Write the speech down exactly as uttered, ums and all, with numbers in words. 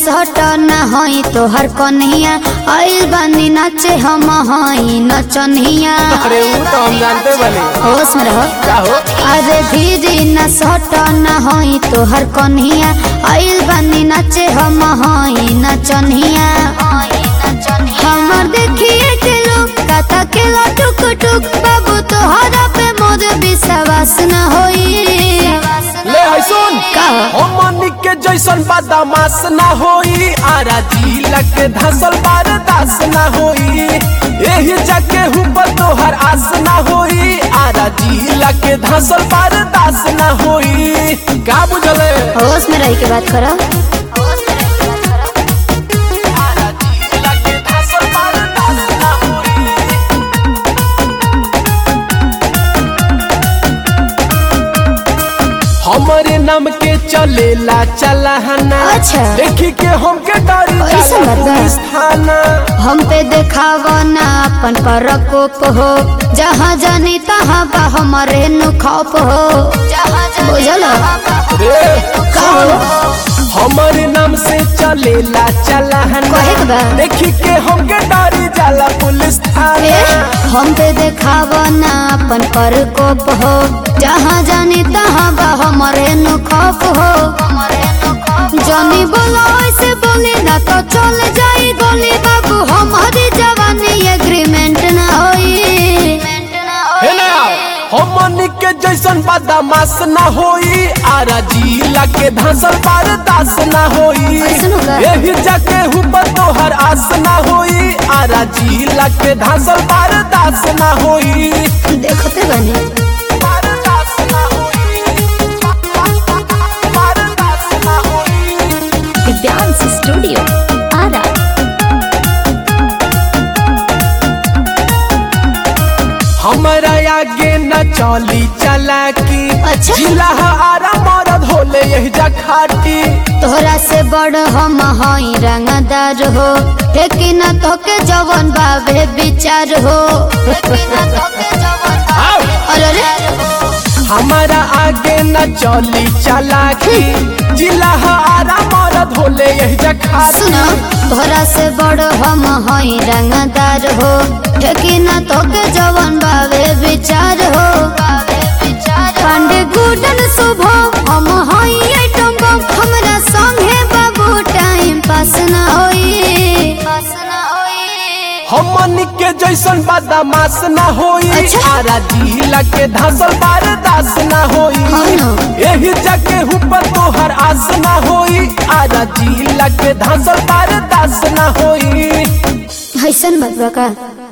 सट न होई तोहर कन्हिया आइल बानी नाचे हम हई नचनिया। अरे वो तो हम जानते बने। होश में रहो। क्या हो? अरे भीरी न सट न होई तोहर कन्हिया आइल बानी नाचे हम हई नचनिया। हमर देखिए के लोग कथा के टुक टुक बाबू तोहरा पे मोर विश्वास न होई। ले है सुन का हमनी के जैसन बदमाश ना होई आरा जिला के धसल बर्दाश्त ना होई एही जगह ऊपर तोहर आस ना होई आरा जिला के धसल बर्दाश्त ना होई। का बुझले? होश में रह के बात करो। आरा जिला के धसल बर्दाश्त ना होई। हमारे नाम के चलेला चलाना अच्छा। देखी के हमके डरी ऐसा जाला बात बा? पुलिस थाना। हम पे देखाव ना अपन प्रकोप हो जहाँ जानी तहाँ बा हमारे नु खौफ हो। बुझल? रे का हो? हमारे नाम से चलेला चलाना कहे के बा? देखी के हमके डरी जाला पुलिस ए, थाना। हम पे देखाव ना अपन प्रकोप हो जहाँ जानी तहाँ बा हमारे नु खौफ हो। जानी बोला ऐसे बोली ना तो चल जाई गोली बाबू हमारी जवानी एग्रीमेंट ना होई। है ना हमनी के जैसन बदमाश ना होई आरा जिला के धसल बर्दाश्त ना होई ऐसन होगा? एही जगह ऊपर तोहर आस ना होई आरा जिला के धसल बर्दाश्त ना होई। देखते बनी बर्दाश्त ना होई। बर्दाश्त ना होई। Dance studio Arrah. हमारा आगे न चली चला की अच्छा। जिला आरा मरद होले यही जखाटी। तोहरा से बड़ हम हई रंगदार हो लेकिन तोके जवन बाबे विचार हो। आओ। अरे रे हमारा आगे न चली चला की जिला आरा मरद होले यही जखाटी। सुनो तोहरा से बड़ हम हई रंगदार हो लेकिन तोके जवन बाबे विचार हो। पांडे गुडन शुभम हम हई आइटम बम हमरा संगे बाबू टाइम पास ना होई। हमनी के जैसन बदमाश ना होई अच्छा। आरा जिला के धसल बर्दाश्त ना होई हाँ ना। एही जगह ऊपर तोहर आस ना होई आरा जिला के धसल बर्दाश्त ना होई। ऐसन बात बा का?